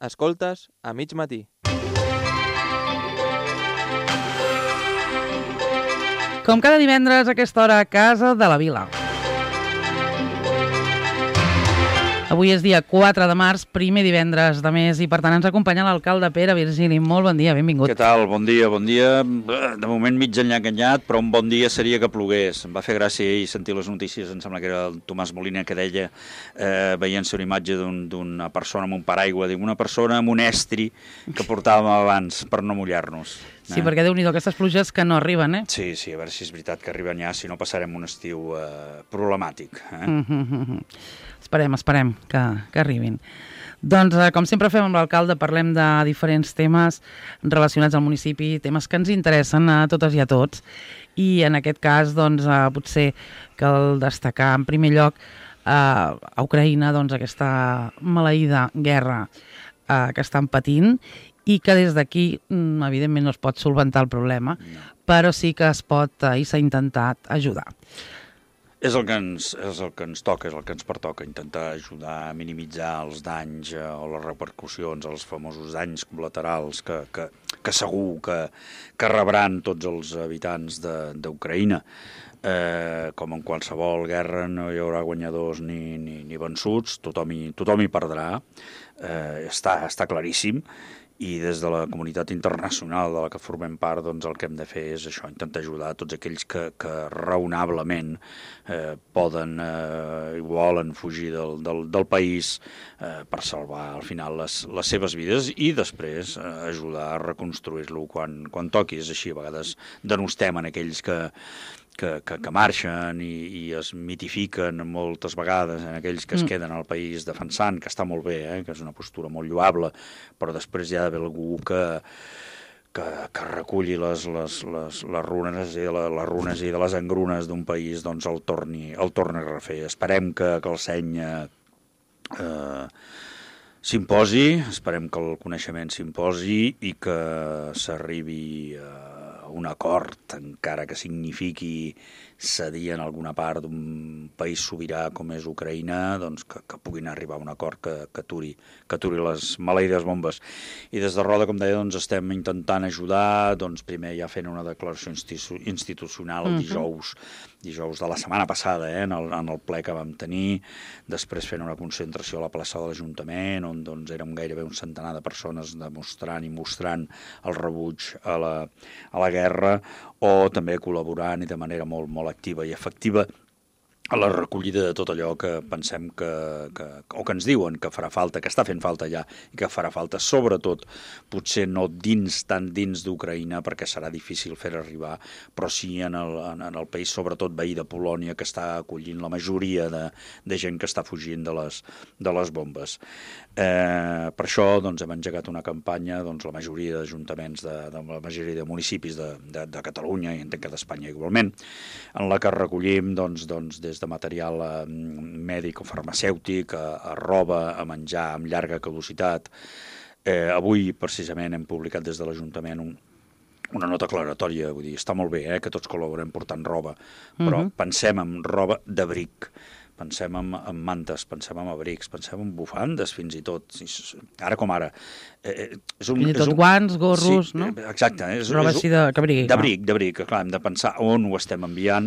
Escoltes a mig matí. Com cada divendres a aquesta hora a Casa de la Vila. Avui és dia 4 de març, primer divendres de mes, i per tant ens acompanya l'alcalde Pere Virgili. Molt bon dia, benvingut. Què tal? Bon dia, bon dia. De moment mig enganyat, però un bon dia seria que plogués. Em va fer gràcia ahir sentir les notícies, em sembla que era el Tomàs Molina que deia, veient-se una imatge d'una persona amb un paraigua, una persona amb un estri que portàvem abans per no mullar-nos. Sí, perquè Déu-n'hi-do, aquestes pluges que no arriben, eh? Sí, a veure si és veritat que arriben ja, si no passarem un estiu problemàtic. Esperem que arribin. Doncs, com sempre fem amb l'alcalde, parlem de diferents temes relacionats al municipi, temes que ens interessen a totes i a tots. I en aquest cas, doncs, potser cal destacar en primer lloc a Ucraïna, doncs, aquesta maleïda guerra que estan patint i que des d'aquí, evidentment, no es pot solventar el problema, però sí que es pot i s'ha intentat ajudar. És el que ens toca, és el que ens pertoca, intentar ajudar a minimitzar els danys o les repercussions, els famosos danys col·laterals que segur que rebran tots els habitants d'Ucraïna. Com en qualsevol guerra no hi haurà guanyadors ni vençuts, tothom hi perdrà, està claríssim. I des de la comunitat internacional de la que formem part, doncs el que hem de fer és això, intentar ajudar tots aquells que raonablement poden i volen fugir del país per salvar al final les seves vides i després ajudar a reconstruir-lo quan toqui. És així, a vegades denostem en aquells que marxen i es mitifiquen moltes vegades en aquells que es queden al país defensant, que està molt bé, que és una postura molt lloable, però després hi ha d'haver algú que reculli les runes i de les engrunes d'un país, doncs el torni a refer. Esperem que el seny s'imposi, esperem que el coneixement s'imposi i que s'arribi a un acord, encara que signifiqui cedir en alguna part d'un país sobirà com és Ucraïna, doncs que puguin arribar a un acord que aturi les maleïdes bombes. I des de Roda, com deia, doncs estem intentant ajudar, doncs primer ja fent una declaració institucional el dijous de la setmana passada, en el ple que vam tenir, després fent una concentració a la plaça de l'Ajuntament, on doncs érem gairebé un centenar de persones demostrant i mostrant el rebuig a la guerra, o també col·laborant i de manera molt, molt activa i efectiva a la recollida de tot allò que pensem o que ens diuen que farà falta, que està fent falta ja i que farà falta, sobretot, potser no tant dins d'Ucraïna, perquè serà difícil fer arribar, però sí en el país, sobretot veí de Polònia, que està acollint la majoria de gent que està fugint de les bombes. Per això doncs, hem engegat una campanya, doncs, la majoria d'ajuntaments, la majoria de municipis de Catalunya i entenc que d'Espanya igualment, en la que recollim doncs, des de material mèdic o farmacèutic, a roba, a menjar amb llarga caducitat. Avui, precisament, hem publicat des de l'Ajuntament una nota aclaratòria, vull dir, està molt bé que tots col·laborem portant roba, però pensem en roba d'abric, pensem en mantes, pensem en abrics, pensem en bufandes fins i tot, ara com ara. Fins i tot guants, gorros, no? Exacte. Roba així d'abric. D'abric, clar, hem de pensar on ho estem enviant.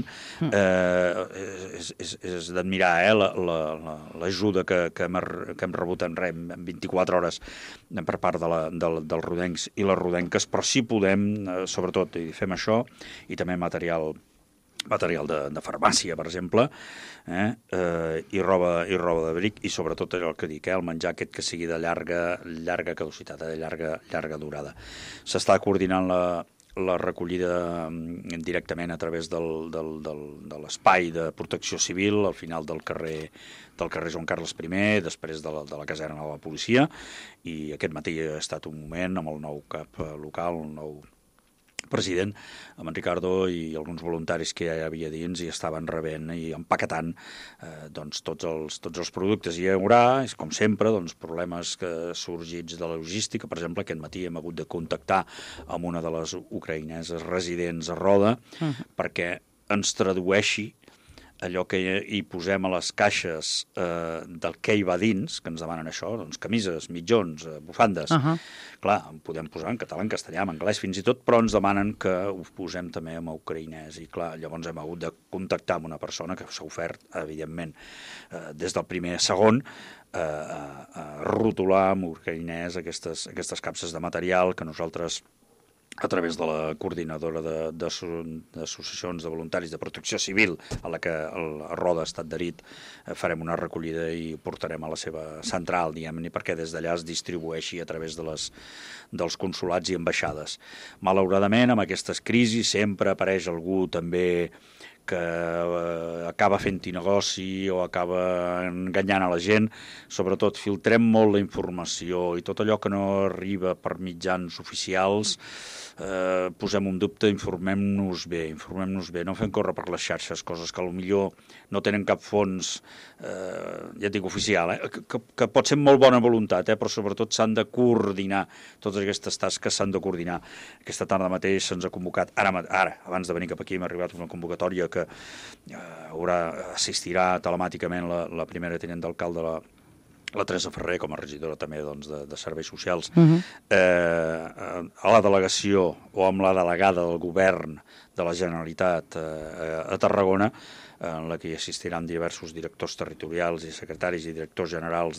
És d'admirar l'ajuda que hem rebut en 24 hores per part dels rodencs i les rodenques, però sí podem, sobretot, i fem això, i també material de farmàcia, per exemple, i roba d'abric, i sobretot allò que dic, el menjar aquest que sigui de llarga caducitat, de llarga durada. S'està coordinant la recollida directament a través de l'espai de protecció civil, al final del carrer Joan Carles I, després de la caserna de la policia, i aquest matí ha estat un moment amb el nou cap local, el nou president, amb en Ricardo i alguns voluntaris que ja hi havia dins i estaven rebent i empaquetant tots els productes. Hi haurà, com sempre, problemes sorgits de la logística. Per exemple, aquest matí hem hagut de contactar amb una de les ucraïneses residents a Roda perquè ens tradueixi allò que hi posem a les caixes del que hi va dins, que ens demanen això, doncs camises, mitjons, bufandes. Clar, en podem posar en català, en castellà, en anglès fins i tot, però ens demanen que ho posem també en ucraïnès. I clar, llavors hem hagut de contactar amb una persona que s'ha ofert, evidentment, des del primer segon, a rotular en ucraïnès aquestes capses de material que nosaltres, a través de la coordinadora d'associacions de voluntaris de protecció civil a la que a Roda ha estat adherit, farem una recollida i portarem a la seva central, diguem-ne, perquè des d'allà es distribueixi a través dels consolats i ambaixades. Malauradament, amb aquestes crisis sempre apareix algú també que acaba fent-hi negoci o acaba enganyant a la gent. Sobretot filtrem molt la informació i tot allò que no arriba per mitjans oficials posem un dubte, informem-nos bé, no fem córrer per les xarxes coses que potser no tenen cap fons, ja et dic oficial, que pot ser molt bona voluntat, però sobretot s'han de coordinar, totes aquestes tasques s'han de coordinar. Aquesta tarda mateix se'ns ha convocat, ara, abans de venir cap aquí m'ha arribat una convocatòria que assistirà telemàticament la primera tinent d'alcalde, la Teresa Ferrer, com a regidora també de Serveis Socials, a la delegació o amb la delegada del govern de la Generalitat a Tarragona, en la que hi assistiran diversos directors territorials i secretaris i directors generals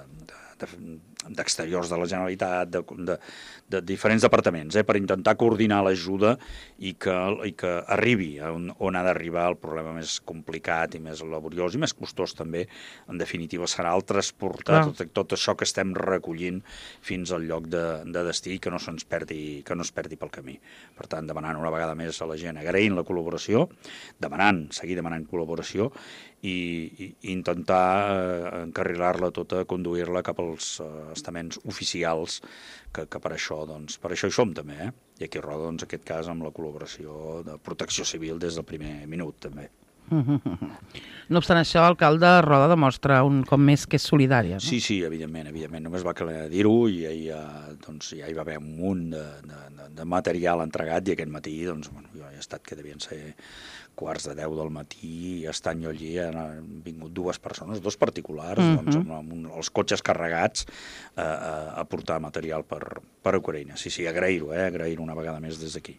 d'exteriors de la Generalitat, de diferents departaments, per intentar coordinar l'ajuda i que arribi on ha d'arribar. El problema més complicat i més laboriós i més costós també, en definitiva, serà el transportar tot això que estem recollint fins al lloc de destí, que no es perdi pel camí. Per tant, demanant una vegada més a la gent, agraint la col·laboració, seguir demanant col·laboració i intentar encarrilar-la tota, conduir-la cap als estaments oficials, que per això hi som també, i aquí a Roda, en aquest cas, amb la col·laboració de Protecció Civil des del primer minut, també. No obstant això, l'alcalde Roda demostra un cop més que és solidària, no? Sí, evidentment. Només va caler dir-ho i ja hi va haver un munt de material entregat i aquest matí, jo he estat que devien ser 9:45 del matí i estant jo allí han vingut dues persones, dos particulars, amb els cotxes carregats a portar material per Ucraïna. Sí, agrair-ho, agrair-ho una vegada més des d'aquí.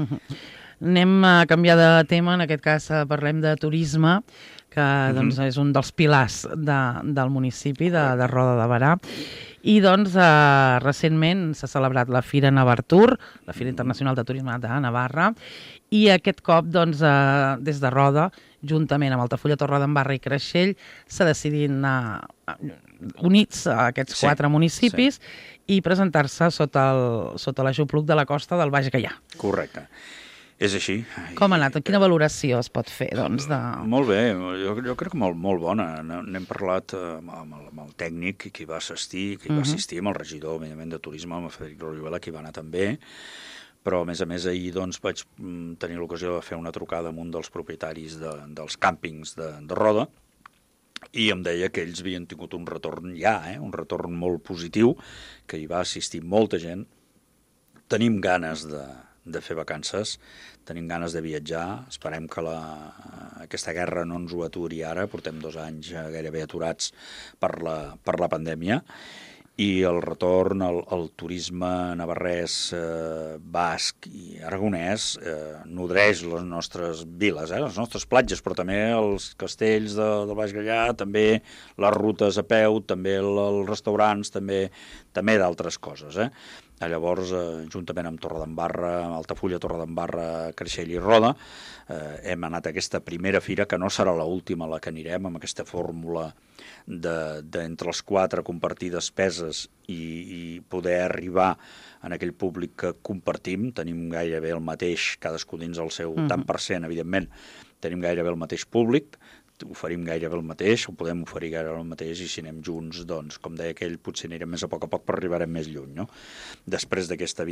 Anem a canviar de tema, en aquest cas parlem de turisme, que és un dels pilars del municipi de Roda de Berà. I recentment s'ha celebrat la Fira Navartur, la Fira Internacional de Turisme de Navarra, i aquest cop des de Roda, juntament amb Altafulla, Torredembarra i Creixell, s'ha decidit anar units a aquests 4 municipis i presentar-se sota l'aixopluc de la costa del Baix Gaià. Correcte. És així. Com ha anat? Quina valoració es pot fer? Molt bé, jo crec que molt bona. N'hem parlat amb el tècnic que hi va assistir, amb el regidor de Turisme, amb el Frederic Rodriguela, que hi va anar també, però a més ahir vaig tenir l'ocasió de fer una trucada amb un dels propietaris dels càmpings de Roda, i em deia que ells havien tingut un retorn un retorn molt positiu, que hi va assistir molta gent. Tenim ganes de fer vacances, tenim ganes de viatjar, esperem que aquesta guerra no ens ho aturi ara, portem 2 anys gairebé aturats per la pandèmia, i el retorn al turisme navarrès, basc i aragonès nodreix les nostres viles, les nostres platges, però també els castells del Baix Gaià, també les rutes a peu, també els restaurants, també d'altres coses. Llavors, juntament amb Torredembarra, Altafulla, Torredembarra, Creixell i Roda, hem anat a aquesta primera fira, que no serà l'última a la que anirem, amb aquesta fórmula d'entre els 4 compartir despeses i poder arribar en aquell públic que compartim. Tenim gairebé el mateix, cadascú dins el seu tant per cent, evidentment, tenim gairebé el mateix públic, oferim gairebé el mateix, ho podem oferir gairebé el mateix, i si anem junts, com deia aquell, potser anirem més a poc, però arribarem més lluny, no? Després d'aquesta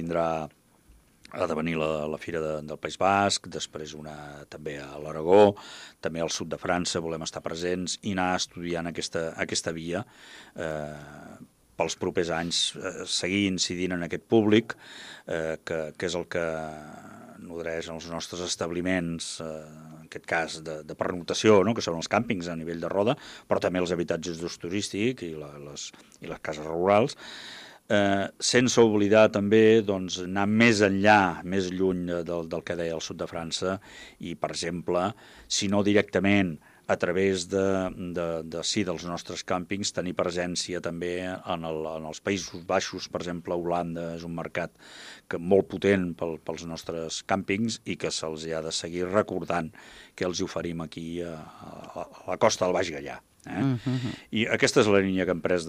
ha de venir la Fira del País Basc, després una també a l'Aragó, també al sud de França volem estar presents i anar estudiant aquesta via pels propers anys, seguir incidint en aquest públic, que és el que nodreix els nostres establiments, aquest cas de pernoctació, no? Que són els càmpings a nivell de Roda, però també els habitatges d'ús turístic i les cases rurals, sense oblidar també doncs, anar més enllà, més lluny del que deia el sud de França i, per exemple, si no directament a través dels nostres càmpings, tenir presència també en els Països Baixos, per exemple, Holanda és un mercat molt potent pels nostres càmpings i que se'ls ha de seguir recordant que els oferim aquí a la costa del Baix Gaià. I aquesta és la línia que hem pres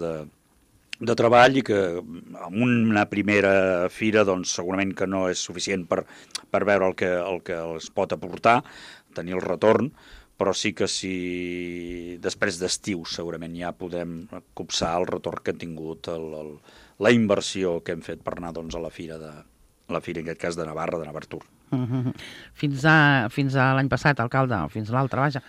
de treball i que en una primera fira doncs, segurament que no és suficient per veure el que es pot aportar, tenir el retorn, però sí que si després d'estiu segurament ja podem copsar el retorn que han tingut, la inversió que hem fet per anar doncs, a la fira, en aquest cas de Navarra, de Navartur. Fins a l'any passat, alcalde, fins a l'altre, vaja,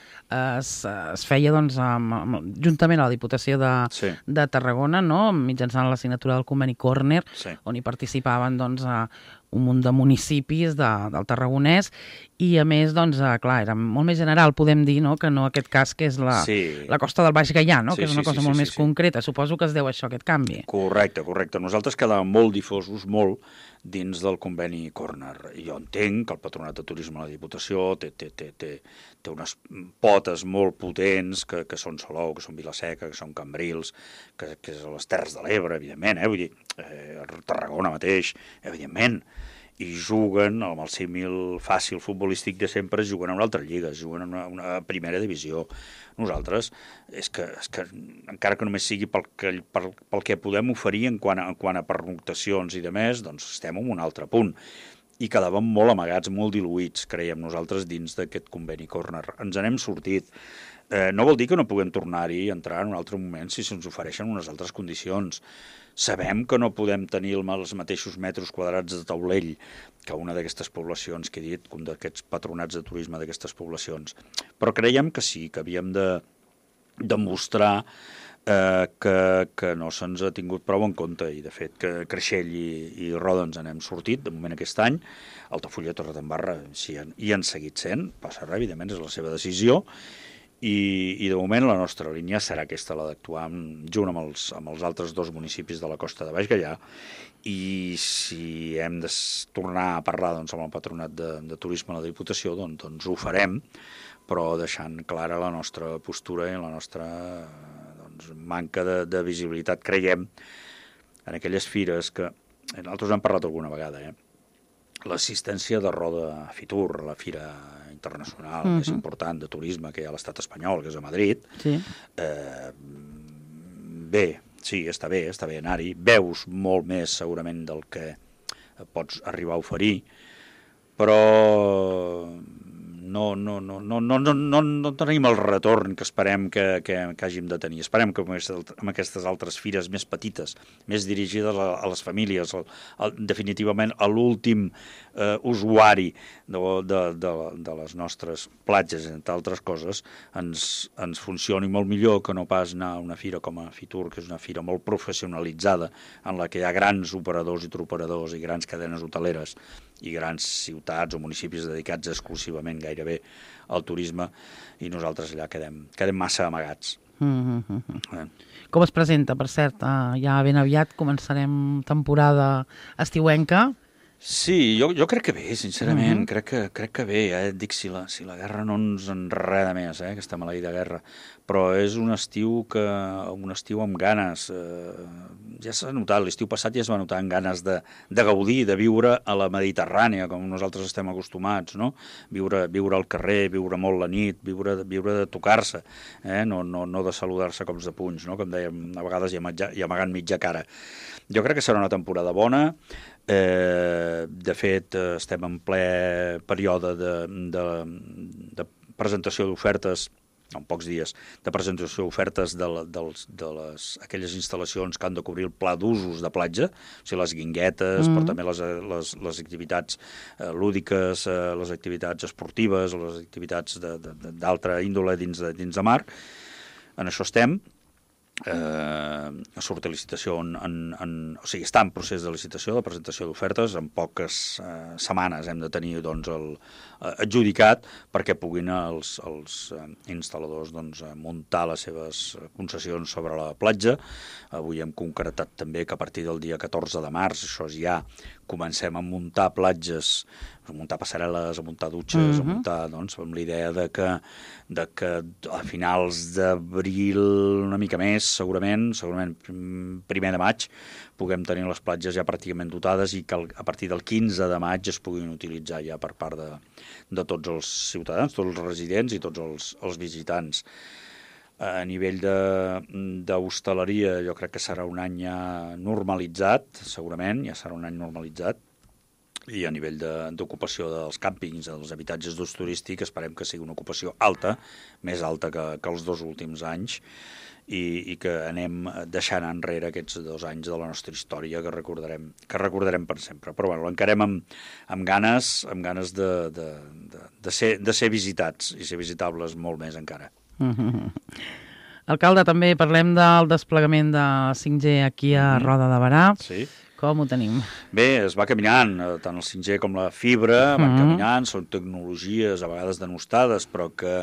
es feia doncs, juntament a la Diputació de Tarragona, no? Mitjançant la signatura del conveni Corner, on hi participaven doncs, un munt de municipis del Tarragonès i, a més, doncs, clar, era molt més general, podem dir, no? Que no aquest cas que és la costa del Baix Gaià, no? Que és una cosa molt més concreta. Suposo que es deu a això, aquest canvi. Correcte. Nosaltres quedàvem molt difosos, molt, dins del conveni Corner. Jo entenc que el Patronat de Turisme de la Diputació té unes potes molt potents que són Salou, que són Vila-seca, que són Cambrils, que és a les Terres de l'Ebre, evidentment, vull dir, Tarragona mateix, evidentment, i juguen amb el símil fàcil futbolístic de sempre, juguen a una altra lliga, juguen a una primera divisió. Nosaltres, és que encara que només sigui pel que podem oferir en quant a pernoctacions i de més, doncs estem en un altre punt. I quedàvem molt amagats, molt diluïts, creiem nosaltres, dins d'aquest conveni Corner. Ens n'hem sortit. No vol dir que no puguem tornar-hi a entrar en un altre moment si se'ns ofereixen unes altres condicions. Sabem que no podem tenir els mateixos metres quadrats de taulell que una d'aquestes poblacions que he dit, un d'aquests patronats de turisme d'aquestes poblacions. Però creiem que sí, que havíem de demostrar que no se'ns ha tingut prou en compte i, de fet, que Creixell i Roda ens n'hem sortit, de moment aquest any. Altafulla i Torredembarra hi han seguit sent, passa res, evidentment, és la seva decisió, i de moment la nostra línia serà aquesta, la d'actuar junt amb els altres dos municipis de la costa de Baix Gaià, i si hem de tornar a parlar doncs, amb el Patronat de Turisme de la Diputació, doncs ho farem, però deixant clara la nostra postura i la nostra manca de visibilitat, creiem, en aquelles fires que nosaltres hem parlat alguna vegada, l'assistència de Roda a Fitur, la fira internacional més important de turisme que hi ha a l'estat espanyol, que és a Madrid, bé, sí, està bé anar-hi, veus molt més segurament del que pots arribar a oferir, però no tenim el retorn que esperem que hàgim de tenir. Esperem que amb aquestes altres fires més petites, més dirigides a les famílies, definitivament a l'últim usuari de les nostres platges, entre altres coses, ens funcioni molt millor que no pas anar a una fira com a Fitur, que és una fira molt professionalitzada, en la que hi ha grans operadors i turoperadors i grans cadenes hoteleres i grans ciutats o municipis dedicats exclusivament gairebé al turisme, i nosaltres allà quedem massa amagats. Com es presenta, per cert? Ja ben aviat començarem temporada estiuenca. Sí, jo crec que bé, sincerament, crec que bé, et dic, si la guerra no ens enreda més, aquesta maleïda guerra, però és un estiu amb ganes, ja s'ha notat, l'estiu passat ja es va notar amb ganes de gaudir, de viure a la Mediterrània, com nosaltres estem acostumats, no? Viure al carrer, viure molt la nit, viure de tocar-se, no de saludar-se cops de punys, no? Com dèiem, a vegades i amagant mitja cara. Jo crec que serà una temporada bona. De fet, estem en ple període de presentació d'ofertes, en pocs dies, de presentació d'ofertes aquelles instal·lacions que han de cobrir el pla d'usos de platja, o sigui, les guinguetes, però també les activitats lúdiques, les activitats esportives, les activitats d'altra índole dins de mar. En això estem. surt a licitació, o sigui, està en procés de licitació, de presentació d'ofertes, en poques setmanes hem de tenir doncs, adjudicat perquè puguin els instal·ladors doncs, muntar les seves concessions sobre la platja. Avui hem concretat també que a partir del dia 14 de març, això ja comencem a muntar platges, a muntar passarel·les, a muntar dutxes, a muntar, doncs, amb l'idea de que a finals d'abril, una mica més, segurament primer de maig, puguem tenir les platges ja pràcticament dotades i que a partir del 15 de maig es puguin utilitzar ja per part de tots els ciutadans, tots els residents i tots els visitants. A nivell d'hostaleria jo crec que serà un any ja normalitzat, segurament, ja serà un any normalitzat, i a nivell d'ocupació dels càmpings, dels habitatges d'ús turístic, esperem que sigui una ocupació alta, més alta que els 2 últims anys, i que anem deixant enrere aquests 2 anys de la nostra història que recordarem per sempre. Però bueno, l'encarem amb ganes de ser visitats i ser visitables molt més encara. Alcalde, també parlem del desplegament de 5G aquí a Roda de Berà. Sí. Com ho tenim? Bé, es va caminant, tant el 5G com la fibra van caminant, són tecnologies a vegades denostades, però que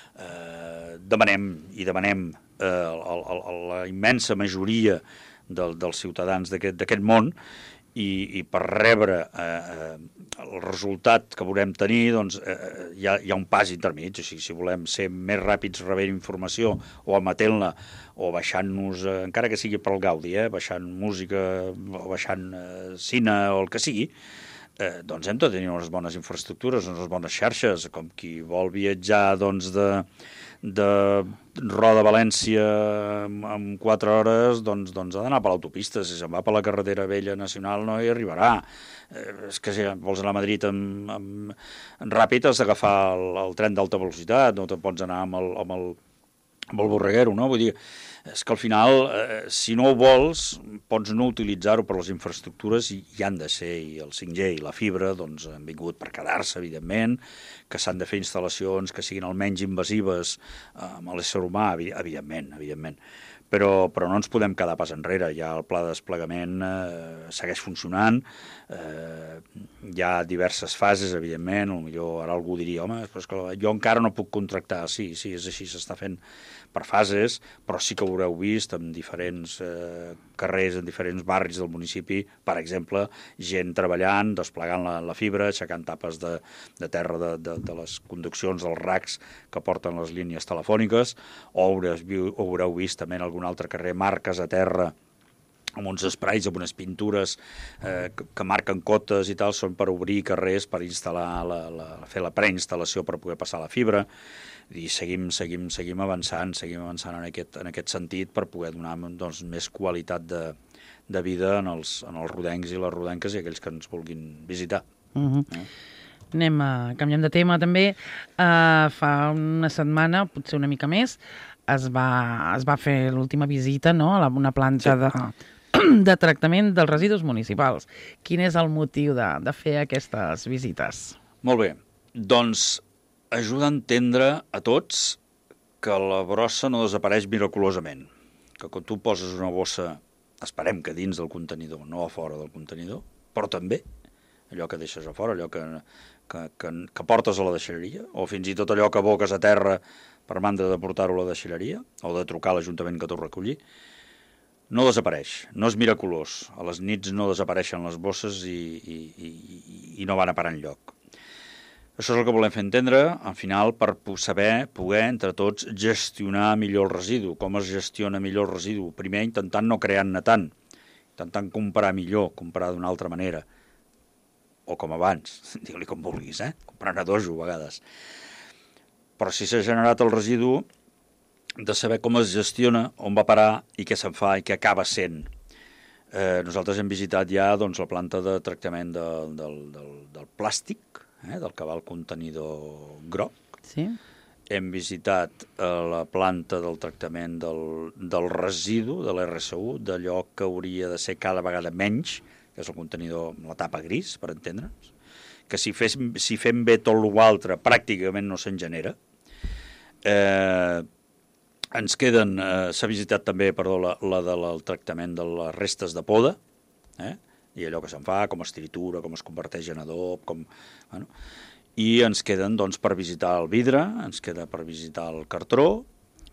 demanem la immensa majoria dels ciutadans d'aquest món, i per rebre el resultat que volem tenir, doncs, hi ha un pas intermig. O sigui, si volem ser més ràpids rebent informació o emetent-la o baixant-nos, encara que sigui per al gaudi, baixant música o baixant cine o el que sigui, doncs hem de tenir unes bones infraestructures, unes bones xarxes, com qui vol viatjar doncs, de Roda a València en 4 hores, doncs ha d'anar per l'autopista. Si se'n va per la carretera vella nacional no hi arribarà. És que si vols anar a Madrid ràpid has d'agafar el tren d'alta velocitat, no te pots anar amb el borreguero, no? Vull dir, és que al final, si no ho vols, pots no utilitzar-ho per les infraestructures i hi han de ser, i el 5G i la fibra doncs, han vingut per quedar-se, evidentment, que s'han de fer instal·lacions que siguin almenys invasives amb l'ésser humà, evidentment. Però no ens podem quedar pas enrere. Ja el pla de desplegament segueix funcionant, hi ha diverses fases, evidentment, potser ara algú diria, home, però és que jo encara no puc contractar. Sí, és així, s'està fent per fases, però sí que ho haureu vist en diferents carrers, en diferents barris del municipi, per exemple, gent treballant, desplegant la fibra, aixecant tapes de terra de les conduccions, dels racks que porten les línies telefòniques, o haureu vist també en algun altre carrer marques a terra amb uns sprays, amb unes pintures que marquen cotes i tal, són per obrir carrers, per instal·lar, fer la preinstal·lació per poder passar la fibra, i seguim avançant en aquest sentit per poder donar doncs, més qualitat de vida en els rodencs i les rodenques i aquells que ens vulguin visitar. Canviem de tema també. Fa una setmana, potser una mica més, es va fer l'última visita, no?, a una planta de tractament dels residus municipals. Quin és el motiu de fer aquestes visites? Molt bé. Doncs ajuda a entendre a tots que la brossa no desapareix miraculosament. Que quan tu poses una bossa, esperem que dins del contenidor, no a fora del contenidor, però també allò que deixes a fora, allò que portes a la deixalleria, o fins i tot allò que aboques a terra per mandra de portar-ho a la deixalleria, o de trucar a l'Ajuntament que t'ho recolli, no desapareix, no és miraculós. A les nits no desapareixen les bosses i no van a parar enlloc. Això és el que volem fer entendre, al final, per poder, entre tots, gestionar millor el residu. Com es gestiona millor el residu? Primer, intentant no crear-ne tant, intentant comprar millor, comprar d'una altra manera, o com abans, digue-li com vulguis, comprar a dojo a vegades. Però si s'ha generat el residu, de saber com es gestiona, on va parar i què se'n fa i què acaba sent. Nosaltres hem visitat ja doncs, la planta de tractament del plàstic, del que va al contenidor groc. Sí. Hem visitat la planta del tractament del residu, de l'RSU, d'allò que hauria de ser cada vegada menys, que és el contenidor amb la tapa gris, per entendre'ns, que si fem bé tot l'altre pràcticament no se'n genera. Ens queden, s'ha visitat també, perdó, la del tractament de les restes de poda, i allò que se'n fa, com es tritura, com es converteix en adob, bueno. I ens queden, doncs, per visitar el vidre, ens queda per visitar el cartró,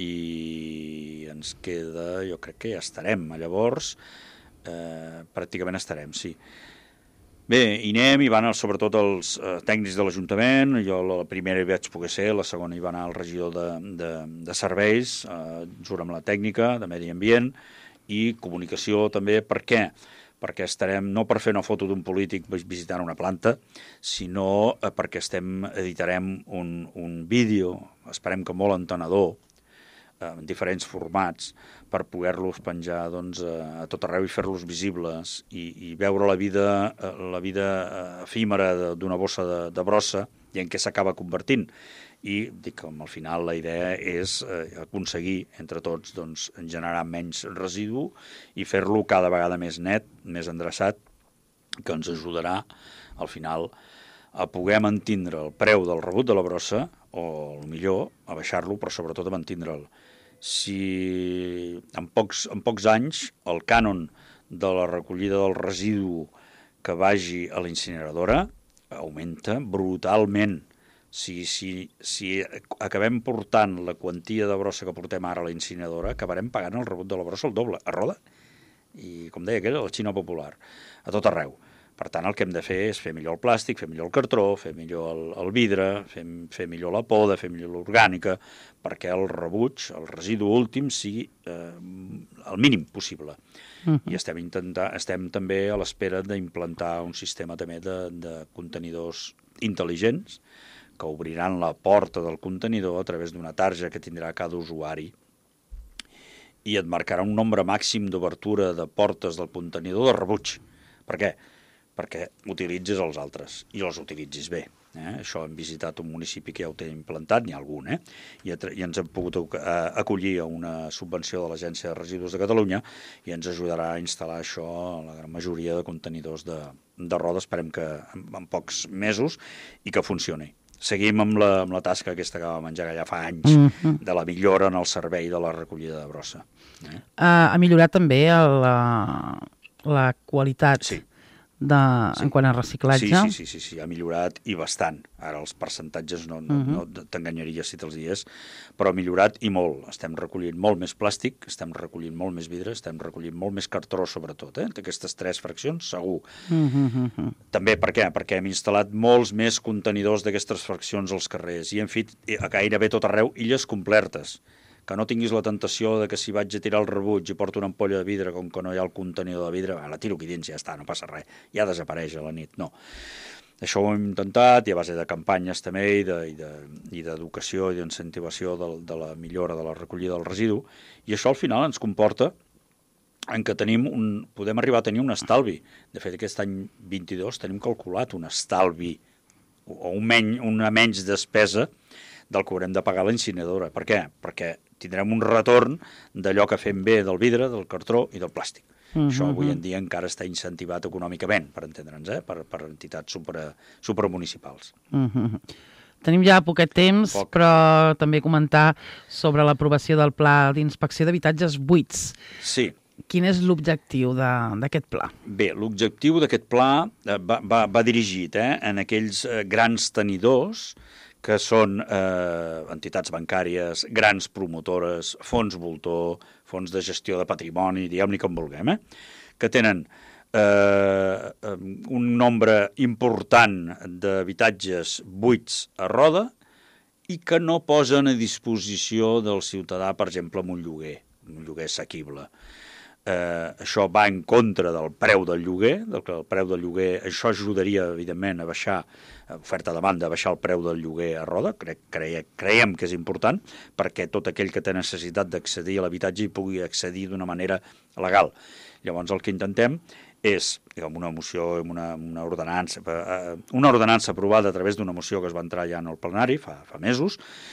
i ens queda, jo crec que ja estarem, llavors, pràcticament estarem, sí. Bé, hi anem, hi van sobretot els tècnics de l'Ajuntament, jo la primera hi vaig poder ser, la segona hi va anar el regidor de serveis, junt amb la tècnica, de medi ambient, i comunicació també. Per què? Perquè estarem, no per fer una foto d'un polític visitant una planta, sinó perquè editarem un vídeo, esperem que molt entenedor, en diferents formats, per poder-los penjar, doncs, a tot arreu i fer-los visibles i veure la vida efímera d'una bossa de brossa i en què s'acaba convertint. I dic que al final la idea és aconseguir entre tots, doncs, generar menys residu i fer-lo cada vegada més net, més endreçat, que ens ajudarà al final a poder mantindre el preu del rebut de la brossa, o millor a baixar-lo, però sobretot a mantindre'l. Si en pocs anys el cànon de la recollida del residu que vagi a la incineradora augmenta brutalment. Si acabem portant la quantia de brossa que portem ara a la incineradora, acabarem pagant el rebut de la brossa el doble, a Roda, i com deia aquell, a la Xina popular, a tot arreu. Per tant, el que hem de fer és fer millor el plàstic, fer millor el cartró, fer millor el vidre, fer millor la poda, fer millor l'orgànica, perquè el rebuig, el residu últim, sigui el mínim possible. I estem també a l'espera d'implantar un sistema també de contenidors intel·ligents que obriran la porta del contenidor a través d'una tarja que tindrà cada usuari i et marcarà un nombre màxim d'obertura de portes del contenidor de rebuig. Per què? Perquè utilitzis els altres i els utilitzis bé. Això hem visitat un municipi que ja ho té implantat, n'hi ha algun, i ens hem pogut acollir a una subvenció de l'Agència de Residus de Catalunya i ens ajudarà a instal·lar això a la gran majoria de contenidors de Roda, esperem que en pocs mesos, i que funcioni. Seguim amb la tasca aquesta que vam engegar ja fa anys, de la millora en el servei de la recollida de brossa. Ha millorat també la qualitat. Sí. En quant a reciclatge? Sí, ha millorat i bastant. Ara els percentatges no t'enganyaria si te'ls dies, però ha millorat i molt. Estem recollint molt més plàstic, estem recollint molt més vidre, estem recollint molt més cartró, sobretot, d'aquestes 3 fraccions, segur. També per què? Perquè hem instal·lat molts més contenidors d'aquestes fraccions als carrers i hem fet a gairebé tot arreu illes complertes. Que no tinguis la tentació de que si vaig a tirar el rebuig i porto una ampolla de vidre, com que no hi ha el contenidor de vidre, la tiro aquí dins i ja està, no passa res, ja desapareix a la nit, no. Això ho hem intentat, i a base de campanyes també, i d'educació i d'incentivació de la millora de la recollida del residu, i això al final ens comporta en què podem arribar a tenir un estalvi. De fet, aquest any 22 tenim calculat un estalvi, o una menys despesa del que haurem de pagar a la incineradora. Per què? Perquè tindrem un retorn d'allò que fem bé del vidre, del cartró i del plàstic. Això avui en dia encara està incentivat econòmicament, per entendre'ns, per entitats supramunicipals. Tenim ja poquet temps, però també comentar sobre l'aprovació del Pla d'Inspecció d'Habitatges Buits. Sí. Quin és l'objectiu d'aquest pla? Bé, l'objectiu d'aquest pla va dirigit en aquells grans tenidors que són entitats bancàries, grans promotores, fons voltor, fons de gestió de patrimoni, diguem-ne com vulguem, que tenen un nombre important d'habitatges buits a Roda i que no posen a disposició del ciutadà, per exemple, amb un lloguer assequible. Això va en contra del preu del lloguer, això ajudaria, evidentment, a baixar oferta-demanda, a baixar el preu del lloguer a Roda, creiem que és important, perquè tot aquell que té necessitat d'accedir a l'habitatge hi pugui accedir d'una manera legal. Llavors el que intentem és, amb una moció, amb una ordenança aprovada a través d'una moció que es va entrar ja en el plenari fa mesos,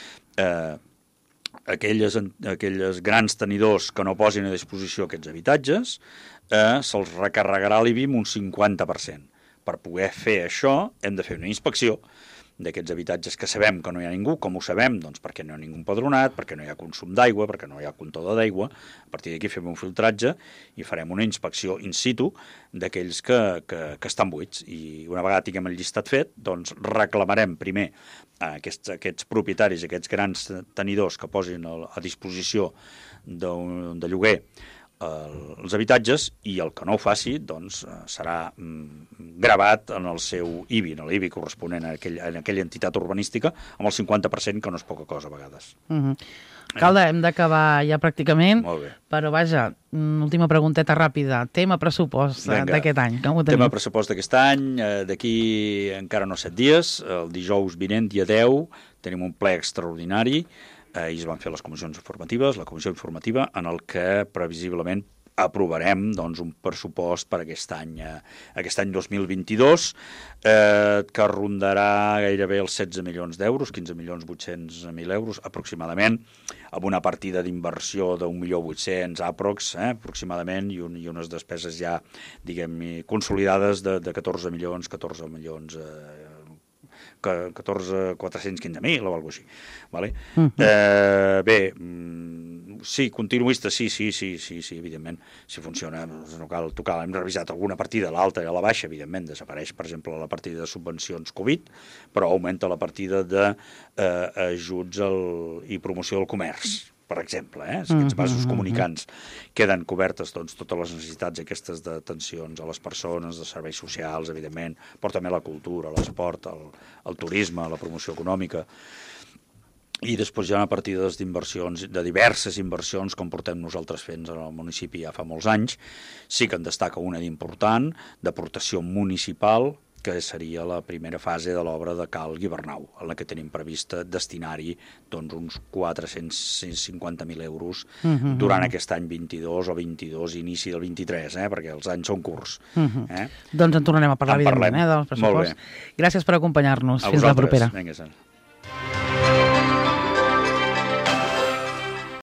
aquelles grans tenidors que no posin a disposició aquests habitatges, se'ls recarregarà l'IBI amb un 50%. Per poder fer això hem de fer una inspecció d'aquests habitatges que sabem que no hi ha ningú. Com ho sabem? Doncs perquè no hi ha ningú empadronat, perquè no hi ha consum d'aigua, perquè no hi ha comptador d'aigua. A partir d'aquí fem un filtratge i farem una inspecció in situ d'aquells que estan buits. I una vegada tinguem el llistat fet, doncs reclamarem primer a aquests propietaris, aquests grans tenidors que posin a disposició de lloguer els habitatges, i el que no ho faci doncs serà gravat en el seu IBI, en l'IBI corresponent a aquella entitat urbanística, amb el 50%, que no és poca cosa a vegades. Alcalde, hem d'acabar ja pràcticament, Molt bé. però vaja, última pregunteta ràpida. Tema pressupost d'aquest any, com ho tenim? Tema pressupost d'aquest any, d'aquí encara no 7 dies, el dijous vinent, dia 10, tenim un ple extraordinari, i es van fer les comissions informatives, la comissió informativa, en el que previsiblement aprovarem doncs, un pressupost per aquest any 2022 que rondarà gairebé els 16 milions d'euros, 15.800.000 euros aproximadament, amb una partida d'inversió d'1.800.000 aproximadament, i unes despeses ja, diguem, consolidades de 14 milions 415.000 o alguna cosa així. Vale? Bé, sí, continuista, sí, evidentment, si funciona, no cal tocar, hem revisat alguna partida, l'alta i a la baixa, evidentment, desapareix, per exemple, la partida de subvencions Covid, però augmenta la partida d'ajuts i promoció del comerç, per exemple, aquests vasos comunicants queden cobertes doncs, totes les necessitats aquestes d'atencions a les persones, de serveis socials, evidentment, però també la cultura, l'esport, el turisme, la promoció econòmica. I després hi ha una partida d'inversions, de diverses inversions, com portem nosaltres fent en el municipi ja fa molts anys. Sí que en destaca una d'important, d'aportació municipal, que seria la primera fase de l'obra de Cal Guibernau, en la que tenim prevista destinar-hi doncs, uns 450.000 euros durant aquest any 22 o 22, inici del 23, perquè els anys són curts. Doncs en tornarem a parlar, evidentment, del pressupost. Gràcies per acompanyar-nos. Fins la propera. Vinga,